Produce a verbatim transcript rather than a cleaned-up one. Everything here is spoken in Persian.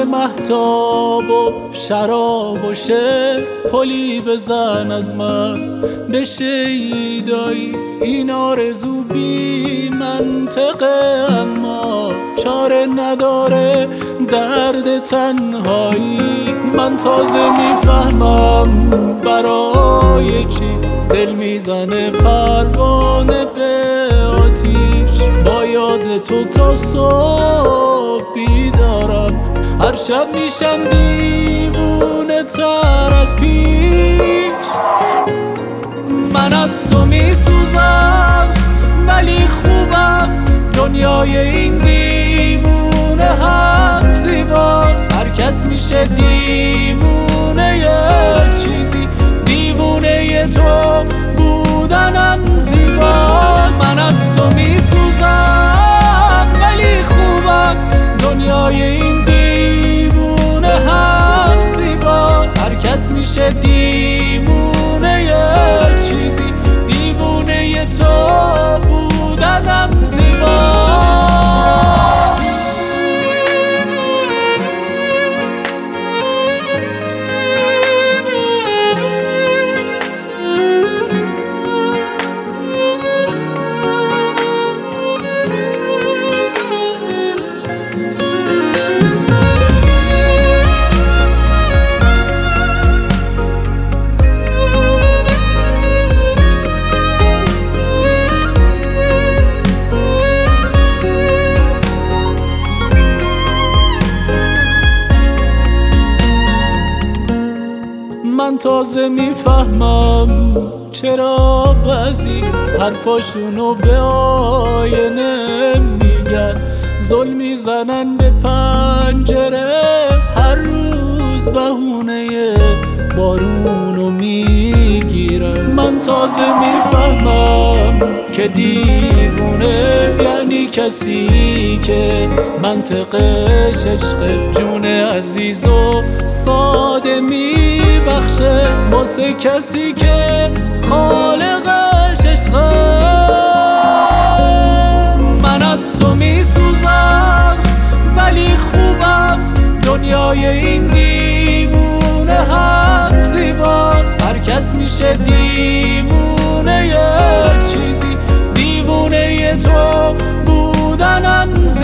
مهتاب و شراب و شعر پلی بزن از من به شیدایی. این آرزو بی منطقه اما چاره نداره درد تنهایی. من تازه میفهمم برای چی دل میزنه پروانه به آتیش. با یاد تو تا صبح بیدارم، هر شب میشم دیوونه تر از پیش. من از تو میسوزم ولی خوبم، دنیای این دیوونه هم زیباست. هر کس میشه دیوونه یه چیزی، دیوونه تو بودنم زیباست. من از تو میسوزم ولی خوبم، دنیای این دیوونه هم زیباست. هر کس میشه دیوونه یه چیزی، دیوونه تو بودنم زیباست. من تازه میفهمم چرا بعضی حرفاشونو به آینه میگن، ظلم میزنن به پنجره، هر روز بهونه بارونو میگیرن. من تازه میفهمم که دیوونه یعنی کسی که منطقش عشق جون عزیز و ساده میبخشه، واسه کسی که خالقش عشقه. من از تو میسوزم ولی خوبم، دنیای این دیوونه هم زیباست. هر کس میشه دیوونه یه چیزی، دیوونه تو بودنم زیباست.